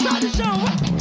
sai do chão.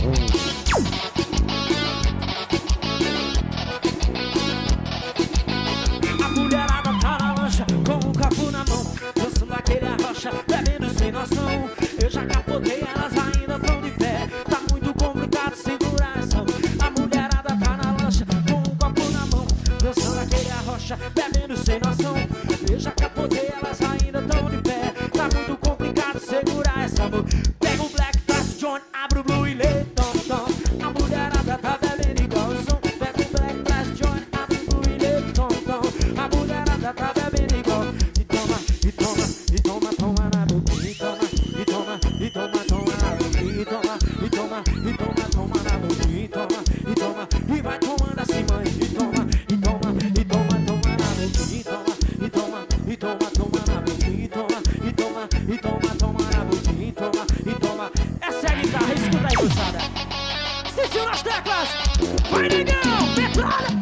A mulherada tá na lancha com um copo na mão, dançando aquele arrocha, bebendo sem noção. Eu já capotei, elas ainda tão de pé. Tá muito complicado segurar essa mão. A mulherada tá na lancha com um copo na mão, dançando aquele arrocha, bebendo sem noção. Eu já capotei, elas ainda tão de pé. Tá muito complicado segurar essa mão. Pega o black, traz o Johnny, abre o blue e lê tom tom. A mulherada tá bebendo igual o som. Pega o black, traz o Johnny, abre o blue e lê tom tom. A mulherada tá bebendo igual. E toma, e toma, e toma, toma na boca. E toma, e toma, e toma, toma na boca. E toma, e toma, e toma, toma na boca. E toma, e toma, e vai tomando assim, mãe. E toma, e toma, e toma, toma na boca. E toma, e toma, e toma, toma na boca. E toma, e toma, e toma, toma na boca. E toma, e toma. Essa é a guitarra, escuta aí, moçada. Cício nas teclas. Vai, negão, petralha.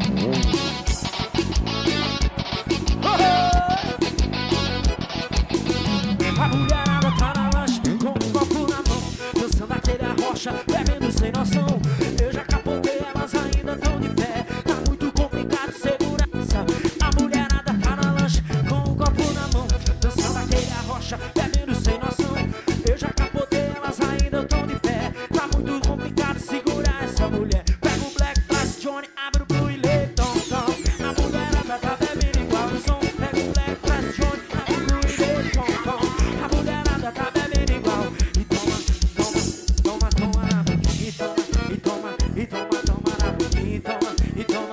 A mulherada tá na lancha com um copo na mão, dançando aquele arrocha, bebendo sem noção. Eu já capotei, elas ainda tão de pé. Tá muito complicado segurança. A mulherada tá na lancha com um copo na mão, dançando aquele arrocha, bebendo sem noção. Eu já capotei, elas ainda tão de pé. Tá muito complicado segurar essa mulher. Pega o black, traz o Johnny, abre o blue e lê tom tom. A mulherada tá bebendo igual o som. Pega o black, traz o Johnny, abre o blue e lê tom tom. A mulherada tá bebendo igual. E toma, toma, toma, toma na boca. E toma, e toma, e toma, toma na boca. E toma, e toma.